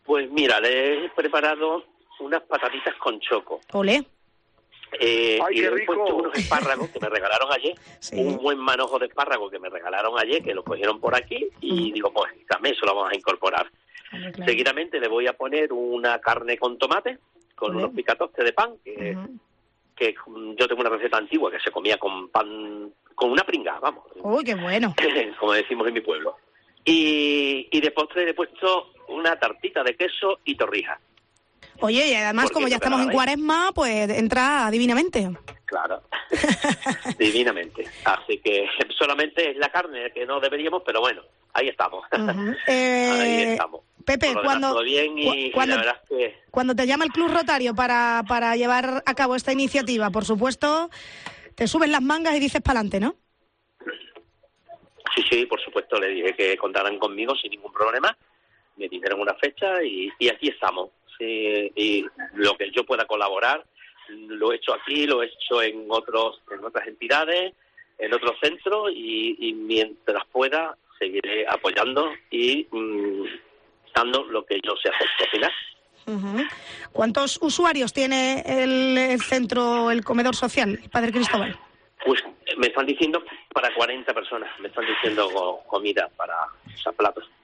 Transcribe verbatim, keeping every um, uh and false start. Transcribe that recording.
Pues mira, le he preparado unas patatitas con choco. Olé. Eh, ¡Ay, y qué le he rico! puesto unos espárragos que me regalaron ayer, Sí. un buen manojo de espárragos que me regalaron ayer, que lo cogieron por aquí, y uh-huh. digo, pues también eso lo vamos a incorporar. Hombre, claro. Seguidamente le voy a poner una carne con tomate, con Olé. unos picatostes de pan, que, uh-huh. que yo tengo una receta antigua que se comía con pan, con una pringa, vamos. ¡Uy, qué bueno! Como decimos en mi pueblo. Y, y de postre le he puesto una tartita de queso y torrijas. Oye, y además, como ya estamos en Cuaresma, pues entra divinamente. Claro, divinamente. Así que solamente es la carne que no deberíamos, pero bueno, ahí estamos. Uh-huh. eh, ahí estamos. Pepe, cuando, todo bien y, cuando, y la verdad es que... cuando te llama el Club Rotario para, para llevar a cabo esta iniciativa, por supuesto, te subes las mangas y dices pa'lante, ¿no? Sí, sí, por supuesto, le dije que contaran conmigo sin ningún problema. Me dijeron una fecha y, y aquí estamos. Sí, y lo que yo pueda colaborar lo he hecho aquí, lo he hecho en otros en otras entidades, en otros centros y, y mientras pueda seguiré apoyando y mmm, dando lo que yo sé hacer, cocinar. Uh-huh. ¿Cuántos usuarios tiene el, el centro, el comedor social, el Padre Cristóbal? Pues me están diciendo para cuarenta personas, me están diciendo comida para, o sea, platos